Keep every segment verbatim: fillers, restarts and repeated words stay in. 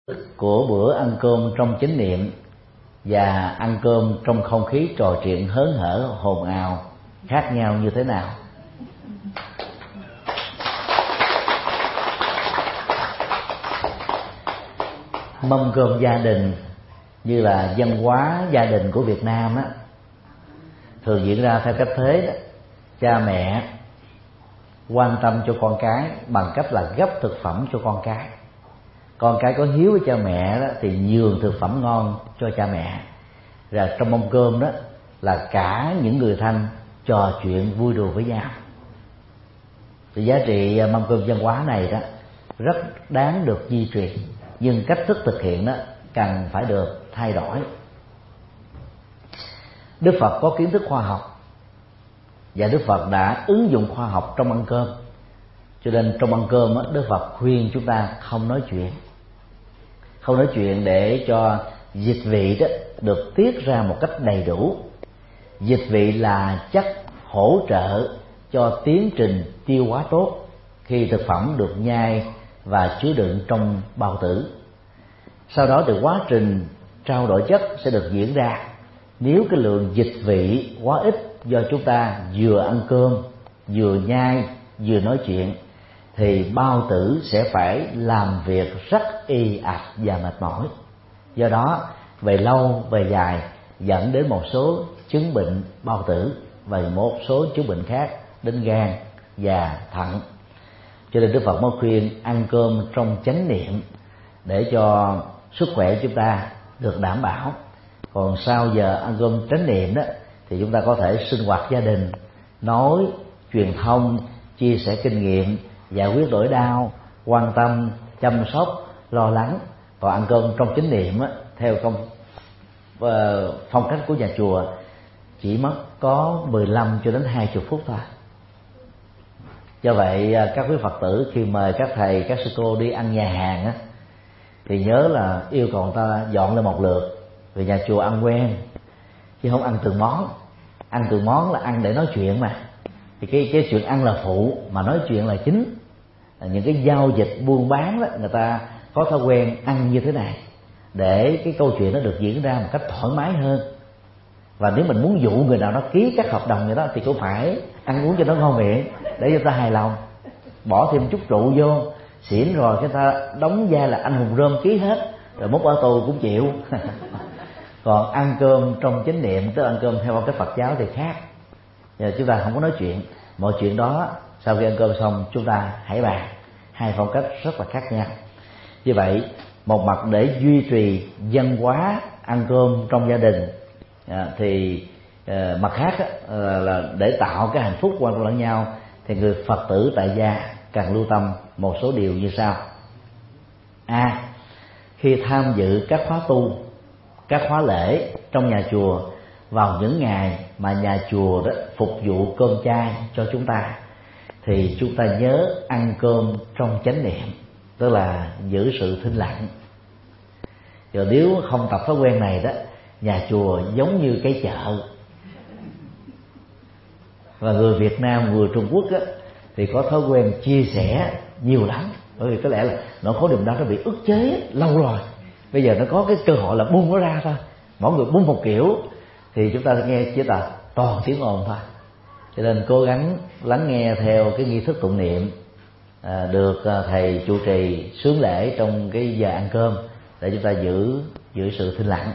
của bữa ăn cơm trong chánh niệm và ăn cơm trong không khí trò chuyện hớn hở hồn ào khác nhau như thế nào? Mâm cơm gia đình như là văn hóa gia đình của Việt Nam á, thường diễn ra theo cách thế đó. Cha mẹ quan tâm cho con cái bằng cách là gấp thực phẩm cho con cái. Con cái có hiếu với cha mẹ đó thì nhường thực phẩm ngon cho cha mẹ. Rồi trong mâm cơm đó là cả những người thân trò chuyện vui đùa với nhau. Thì giá trị mâm cơm văn hóa này đó rất đáng được duy trì, nhưng cách thức thực hiện đó cần phải được thay đổi. Đức Phật có kiến thức khoa học và Đức Phật đã ứng dụng khoa học trong ăn cơm, cho nên trong ăn cơm đó, Đức Phật khuyên chúng ta không nói chuyện, không nói chuyện để cho dịch vị đó được tiết ra một cách đầy đủ. Dịch vị là chất hỗ trợ cho tiến trình tiêu hóa tốt khi thực phẩm được nhai và chứa đựng trong bao tử. Sau đó thì quá trình trao đổi chất sẽ được diễn ra. Nếu cái lượng dịch vị quá ít do chúng ta vừa ăn cơm, vừa nhai, vừa nói chuyện, thì bao tử sẽ phải làm việc rất ì ạch và mệt mỏi. Do đó về lâu về dài dẫn đến một số chứng bệnh bao tử và một số chứng bệnh khác đến gan và thận. Cho nên Đức Phật mới khuyên ăn cơm trong chánh niệm để cho sức khỏe chúng ta được đảm bảo. Còn sau giờ ăn cơm chánh niệm đó thì chúng ta có thể sinh hoạt gia đình, nói, truyền thông, chia sẻ kinh nghiệm, giải quyết nỗi đau, quan tâm, chăm sóc, lo lắng. Còn ăn cơm trong chánh niệm á, theo công uh, phong cách của nhà chùa chỉ mất có mười lăm cho đến hai mươi phút thôi. Do vậy các quý Phật tử khi mời các thầy, các sư cô đi ăn nhà hàng á, thì nhớ là yêu cầu người ta dọn lên một lượt, vì nhà chùa ăn quen chứ không ăn từng món. Ăn từng món là ăn để nói chuyện mà, thì cái cái chuyện ăn là phụ mà nói chuyện là chính. Những cái giao dịch buôn bán đó, người ta có thói quen ăn như thế này để cái câu chuyện nó được diễn ra một cách thoải mái hơn. Và nếu mình muốn dụ người nào đó ký các hợp đồng vậy đó thì cũng phải ăn uống cho nó ngon miệng để cho ta hài lòng, bỏ thêm chút rượu vô xỉn rồi cái ta đóng vai là anh hùng rơm ký hết, rồi mốt ở tù cũng chịu. Còn ăn cơm trong chánh niệm, tức ăn cơm theo cái Phật giáo thì khác. Giờ chúng ta không có nói chuyện, mọi chuyện đó sau khi ăn cơm xong chúng ta hãy bàn. Hai phong cách rất là khác nhau. Như vậy một mặt để duy trì văn hóa ăn cơm trong gia đình, à, thì à, mặt khác á, là để tạo cái hạnh phúc quan trọng lẫn nhau, thì người Phật tử tại gia cần lưu tâm một số điều như sau. A. À, khi tham dự các khóa tu, các khóa lễ trong nhà chùa vào những ngày mà nhà chùa đó phục vụ cơm chay cho chúng ta, thì chúng ta nhớ ăn cơm trong chánh niệm, tức là giữ sự thinh lặng. Rồi nếu không tập thói quen này đó, nhà chùa giống như cái chợ. Và người Việt Nam, người Trung Quốc á, thì có thói quen chia sẻ nhiều lắm. Bởi vì có lẽ là nỗi khổ niềm đau nó bị ức chế lâu rồi, bây giờ nó có cái cơ hội là bung nó ra thôi. Mỗi người bung một kiểu thì chúng ta nghe chỉ là toàn tiếng ồn thôi. Cho nên cố gắng lắng nghe theo cái nghi thức tụng niệm à, được thầy trụ trì sướng lễ trong cái giờ ăn cơm để chúng ta giữ giữ sự thinh lặng.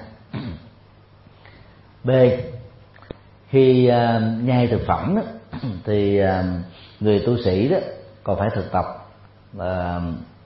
B. Khi uh, nhai thực phẩm đó, thì uh, người tu sĩ đó còn phải thực tập uh,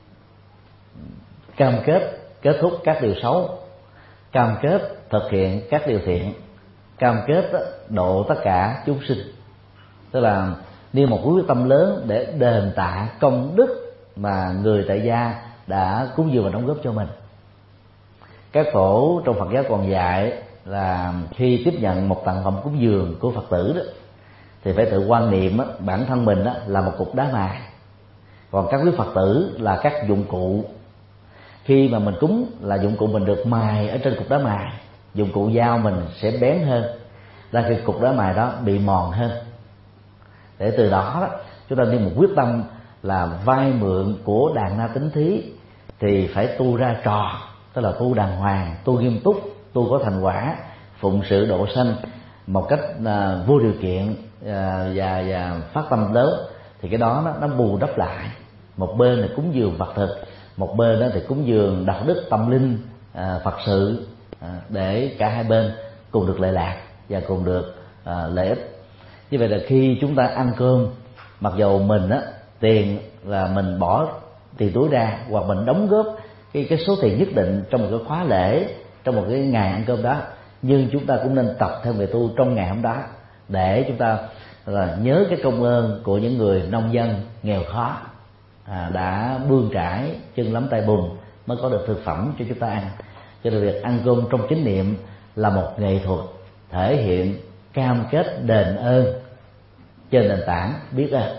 cam kết kết thúc các điều xấu, cam kết thực hiện các điều thiện, cam kết đó, độ tất cả chúng sinh. Tức là nêu một quyết tâm lớn để đền tạ công đức mà người tại gia đã cúng dường và đóng góp cho mình. Các tổ trong Phật giáo còn dạy là khi tiếp nhận một tặng phẩm cúng dường của Phật tử đó, thì phải tự quan niệm đó, bản thân mình đó là một cục đá mài, còn các quý Phật tử là các dụng cụ. Khi mà mình cúng là dụng cụ mình được mài ở trên cục đá mài, dụng cụ dao mình sẽ bén hơn, là cái cục đá mài đó bị mòn hơn. Để từ đó, đó chúng ta đi một quyết tâm là vay mượn của đàn na tính thí thì phải tu ra trò, tức là tu đàng hoàng, tu nghiêm túc, tu có thành quả, phụng sự độ sanh một cách à, vô điều kiện à, và và phát tâm lớn, thì cái đó nó, nó bù đắp lại. Một bên là cúng dường vật thực, một bên đó thì cúng dường đạo đức tâm linh, à, Phật sự, à, để cả hai bên cùng được lợi lạc và cùng được à, lợi ích. Như vậy là khi chúng ta ăn cơm, mặc dầu mình á tiền là mình bỏ tiền túi ra, hoặc mình đóng góp cái cái số tiền nhất định trong một cái khóa lễ, trong một cái ngày ăn cơm đó, nhưng chúng ta cũng nên tập theo người tu trong ngày hôm đó, để chúng ta là nhớ cái công ơn của những người nông dân nghèo khó, à, đã bươn trải chân lấm tay bùn mới có được thực phẩm cho chúng ta ăn. Cho nên việc ăn cơm trong chánh niệm là một nghệ thuật thể hiện cam kết đền ơn trên nền tảng biết ơn.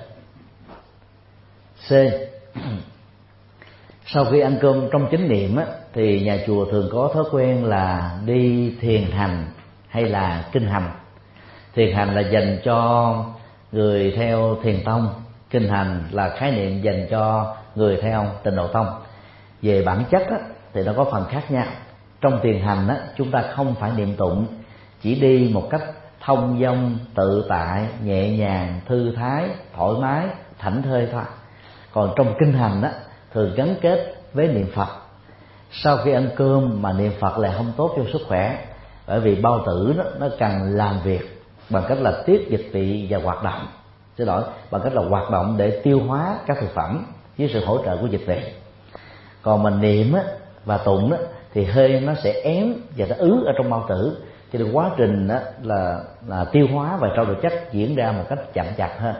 C. Sau khi ăn cơm trong chánh niệm á, thì nhà chùa thường có thói quen là đi thiền hành hay là kinh hành. Thiền hành là dành cho người theo thiền tông, kinh hành là khái niệm dành cho người theo tịnh độ tông. Về bản chất á, thì nó có phần khác nhau. Trong thiền hành á, chúng ta không phải niệm tụng, chỉ đi một cách thông dong, tự tại, nhẹ nhàng, thư thái, thoải mái, thảnh thơi thôi. Còn trong kinh hành á, thường gắn kết với niệm Phật. Sau khi ăn cơm mà niệm Phật lại không tốt cho sức khỏe, bởi vì bao tử nó, nó cần làm việc bằng cách là tiết dịch vị và hoạt động, xin lỗi, bằng cách là hoạt động để tiêu hóa các thực phẩm với sự hỗ trợ của dịch vị. Còn mình niệm á, và tụng á, thì hơi nó sẽ ém và nó ứ ở trong bao tử, cho nên quá trình á, là, là tiêu hóa và trao đổi chất diễn ra một cách chậm chạp hơn.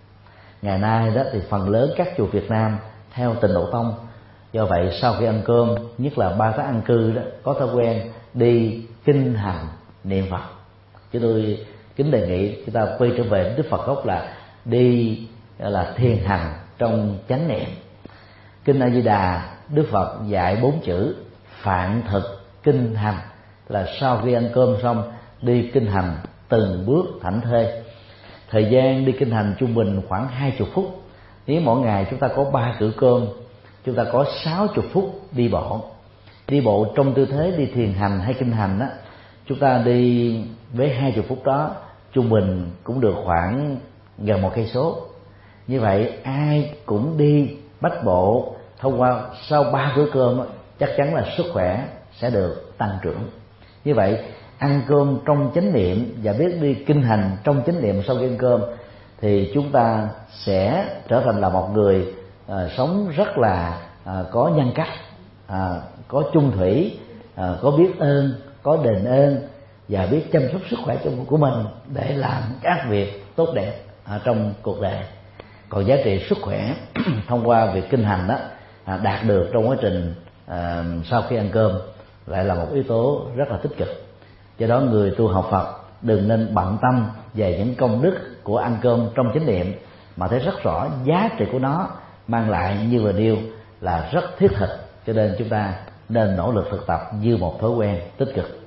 Ngày nay đó thì phần lớn các chùa Việt Nam theo tịnh độ tông, do vậy sau khi ăn cơm, nhất là ba tháng ăn cư đó, có thói quen đi kinh hành niệm Phật. Chứ tôi kính đề nghị chúng ta quay trở về Đức Phật gốc là đi là thiền hành trong chánh niệm. Kinh A Di Đà, Đức Phật dạy bốn chữ phạn thực kinh hành, là sau khi ăn cơm xong đi kinh hành từng bước thảnh thơi. Thời gian đi kinh hành trung bình khoảng hai mươi phút. Nếu mỗi ngày chúng ta có ba bữa cơm, chúng ta có sáu mươi phút đi bộ. Đi bộ trong tư thế đi thiền hành hay kinh hành á, chúng ta đi với hai mươi phút đó trung bình cũng được khoảng gần một cây số. Như vậy ai cũng đi bách bộ thông qua sau ba bữa cơm á, chắc chắn là sức khỏe sẽ được tăng trưởng. Như vậy ăn cơm trong chánh niệm và biết đi kinh hành trong chánh niệm sau khi ăn cơm, thì chúng ta sẽ trở thành là một người à, sống rất là à, có nhân cách, à, có chung thủy, à, có biết ơn, có đền ơn và biết chăm sóc sức khỏe của mình để làm các việc tốt đẹp à, trong cuộc đời. Còn giá trị sức khỏe thông qua việc kinh hành đó à, đạt được trong quá trình à, sau khi ăn cơm lại là một yếu tố rất là tích cực. Do đó người tu học Phật đừng nên bận tâm về những công đức của ăn cơm trong chánh niệm, mà thấy rất rõ giá trị của nó mang lại như vừa nêu là rất thiết thực. Cho nên chúng ta nên nỗ lực thực tập như một thói quen tích cực.